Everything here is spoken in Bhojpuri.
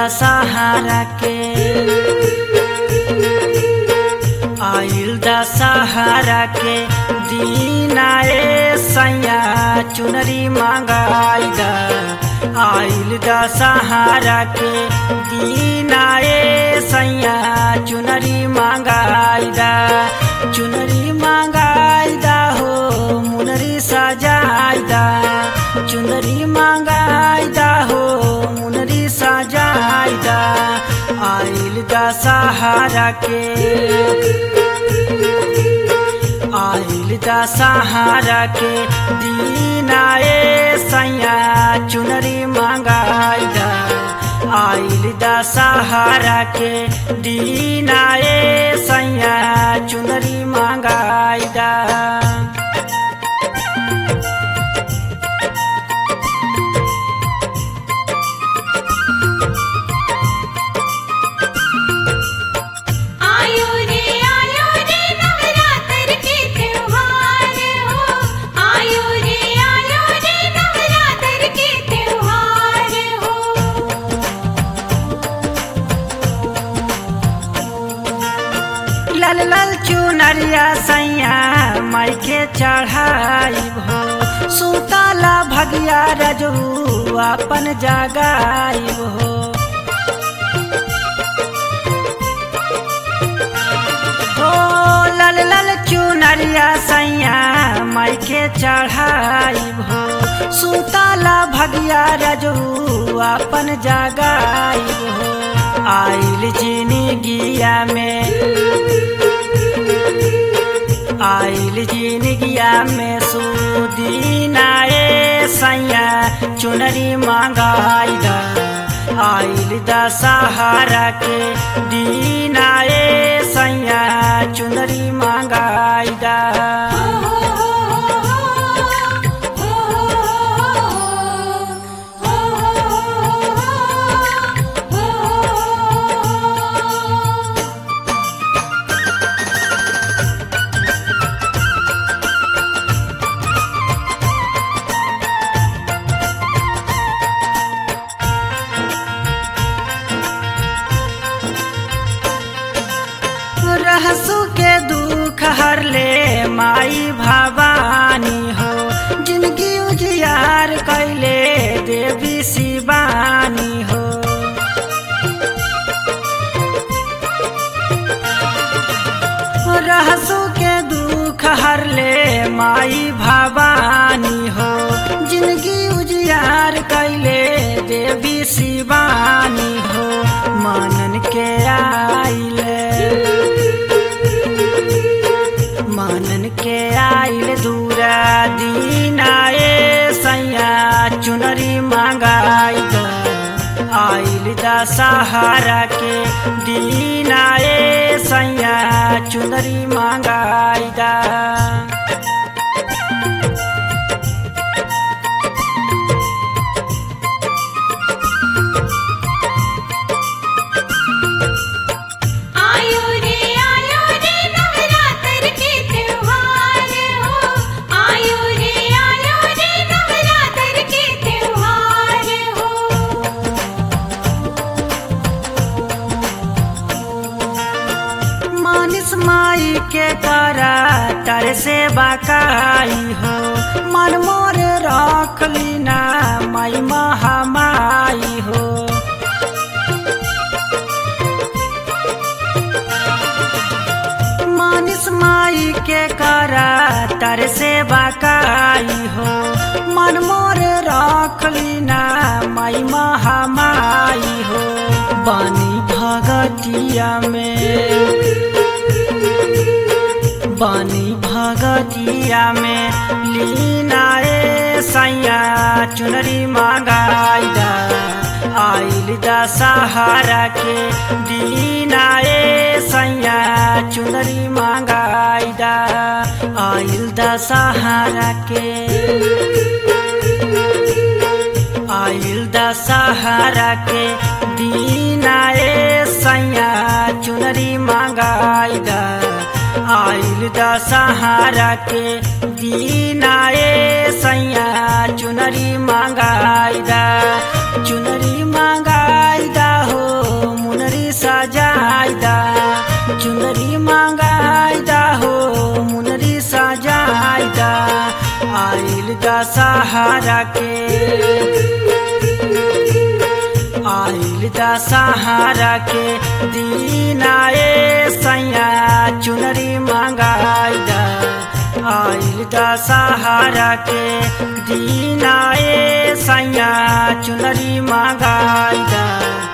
दशहरा के आइल दशहरा के दिन आए सैया चुनरी मंगाई दा। आइल दशहरा के दिन आए सैया चुनरी मंगाई दा। चुनरी मंगाई दा हो मुनरी सजाई दा। चुनरी मंगाई दा हो मुनरी सजाई दा। आइल दशहरा के आइल दशहरा के दिन आए सैया चुनरी मंगाई दा। आइल दशहरा के दिन आए सैया चुनरी मंगाई दा। लाल लाल चुनरिया सैया मायके चढ़ाई हो। सुतला भगिया रजू अपन जगाई हो। लाल लाल चुनरिया सैया मायके चढ़ाई हो। सुतला भगिया रजू अपन जगाई हो। आइल जिनगिया में आइल जिनगिया में सुदीन आए सैया चुनरी मंगाई दा। आइल दशहरा के दिन आए सैया चुनरी मंगाई दा। रहसु के दुख हर ले माई भवानी हो। जिनकी उजियार कैले देवी शिवानी हो। रहसु के दुख हर ले माई भवानी हो। जिनकी उजियार कैले देवी शिवानी हो। मनन के आइले मनन के आइल दूरा दिन आए सैया चुनरी मंगाई दा। आइल दशहरा के दिन आए सैया चुनरी मंगाई दा। माई के करा तर से बाकाई हो। मन मोर रख लीना माई महामाई हो। मानिस माई के करा तर से बाकाई हो। मन मोर रख लीना माई महामाई हो। बानी भगतिया में बानी भगतिया में लीनाए सैया चुनरी मंगाई दा। आइल दशहरा के दिन आए सैया चुनरी मंगाई दा। आइल दशहरा के आइल दशहरा के दिन आए सैया चुनरी मंगाई दा। आइल दशहरा के दिन आए सैया चुनरी मंगाई दा। चुनरी मंगाई दा हो सजाइदा चुनरी मांगाइदा हो मुनरी सजाइदा आइल दशहरा के आइल दशहरा के दीनाए सैया चुनरी मांगाइदा आइल दशहरा के दीनाए सैया चुनरी मांगाइदा